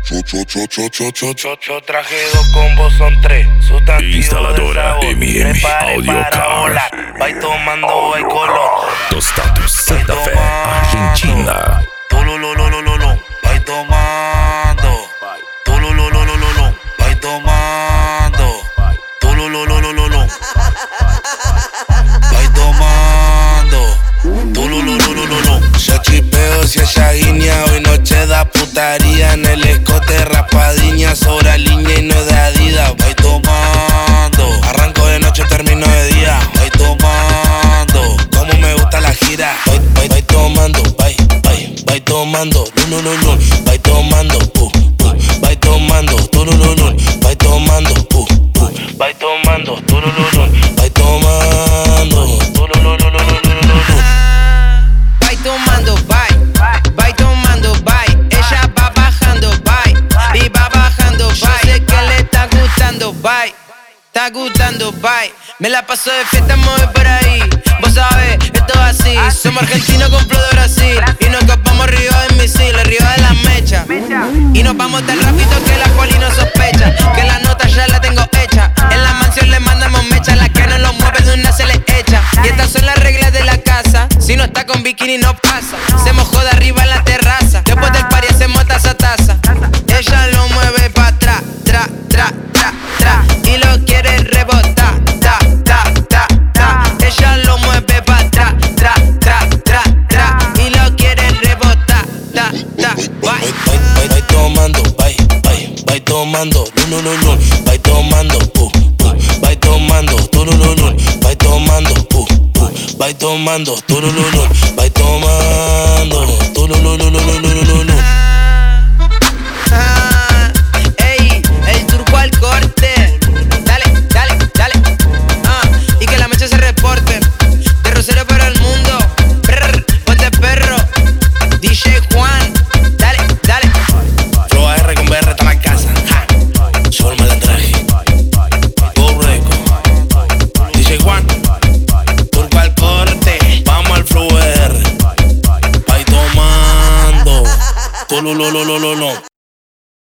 Yo traje 2 combos, son 3. Sustantivo Instaladora de sabor. MM Prepare Audio para Car. volar. Vai tomando, vai color. Tostatus Santa Fe, Argentina. Tululululululu. Vai tomando. Tululululululu. Vai tomando. Tululululululu. Vai tomando. Tulululululu. Yo chipeo si ella guiña. Hoy noche da putaría. En el escote raspadiña. Sobra línea y no es de Adidas. Vai tomando. Arranco de noche, termino de día. Vai tomando. Como me gusta la gira. Vai tomando. Vai tomando. Lulululul. Vai tomando. Vai tomando. Tulululul. Vai tomando. Vai tomando. Tulululul. Vai tomando. Tulululululululu. Vai tomando, vai tomando, vai. Ella va bajando, vai, y va bajando, vai. Yo sé que le está gustando, vai, está gustando, vai. Me la paso de fiesta, mueve por ahí. Vos sabés, esto es así. Somos argentinos con flow de Brasil. Y nos escapamos arriba de misil, arriba de la mecha. Y nos vamos tan rápido que la poli no sospecha. Que la nota ya la tengo hecha. En la mansión le mandamos mecha. La que no lo mueve de una se le echa. Y estas son las reglas de la casa. Si no está con bikini no pasa. Se mojó de arriba en la terraza. Después del party hacemos taza a taza. Ella lo mueve pa' atrás, tra, tra, tra, tra. Y lo quiere rebotar, ta, ta, ta, ta. Ella lo mueve pa' atrás, tra, tra, tra, tra. Y lo quiere rebotar, ta, ta, vai. Vai tomando, vai tomando, lulululul. Vai tomando, vai tomando, tulululul. Vai tomando, vai tomando, tulululul. Vai tomando, tululululululu. Ey, el turco al corte. Dale, dale, dale. Y que la mecha se reporte. De Rosario para el mundo. Brr, ponte perro. DJ Juan. Dale, dale. Flow AR con BR está en la casa. Solo me la traje. Go Reco. DJ Juan. Turco al corte. Vamos al Flow AR. Vai tomando. Tulululululu.